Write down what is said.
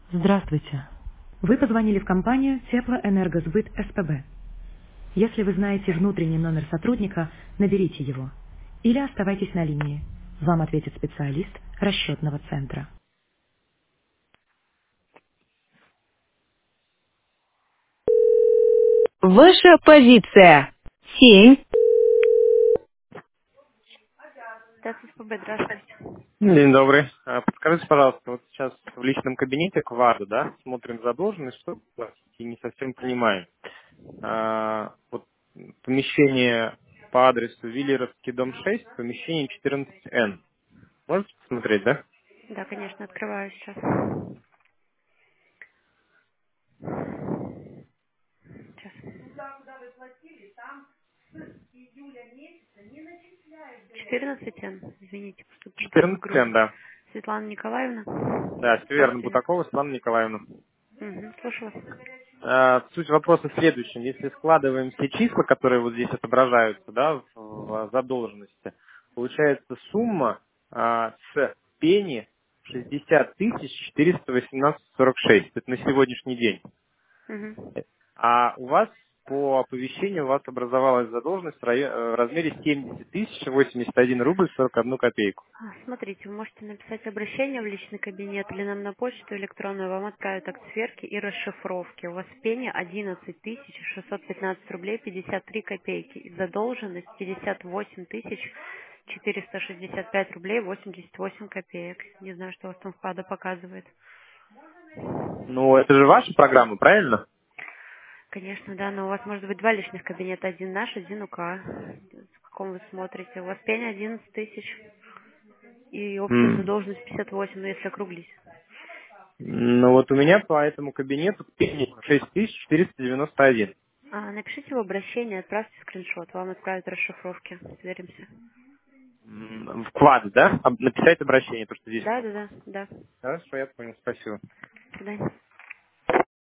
Здравствуйте. Вы позвонили в компанию Теплоэнергосбыт СПБ. Если вы знаете внутренний номер сотрудника, наберите его. Или оставайтесь на линии. Вам ответит специалист расчетного центра. Ваша позиция. 7. Да, СПБ, здравствуйте. День добрый. Подскажите, пожалуйста, вот сейчас в личном кабинете квада, да, смотрим задолженность, что и не совсем понимаем. Вот помещение по адресу Виллеровский, дом 6, помещение 14Н. Можете посмотреть, да? Да, конечно, открываю сейчас. Сейчас. 14 извините, что долго 14Н, грузит. да. Светлана Николаевна. Да, все верно. Здравствуйте. Бутакова Светлана Николаевна. Угу, слушаю вас. Суть вопроса в следующем. Если складываем все числа, которые вот здесь отображаются, да, в задолженности, получается сумма с пени 60 418,46. Это на сегодняшний день. Угу. А у вас по оповещению у вас образовалась задолженность в размере 70 081 рубль 41 копейку. Смотрите, вы можете написать обращение в личный кабинет или нам на почту электронную, вам отправят акт сверки и расшифровки. У вас пени 11 615 рублей 53 копейки. И задолженность 58 465 рублей 88 копеек. Не знаю, что у вас там вклада показывает. Ну, это же ваша программа, правильно? Конечно, да, но у вас может быть два личных кабинета. Один наш, один УК. В каком вы смотрите? У вас пени 11 тысяч и общая М. задолженность 58, но если округлить. Ну вот у меня по этому кабинету пени 6491. Напишите в обращение, отправьте скриншот, вам отправят расшифровки. Сверимся. Вклад, да? Написать обращение, то, что здесь. Да, да, да, да. Хорошо, я понял, спасибо. До свидания.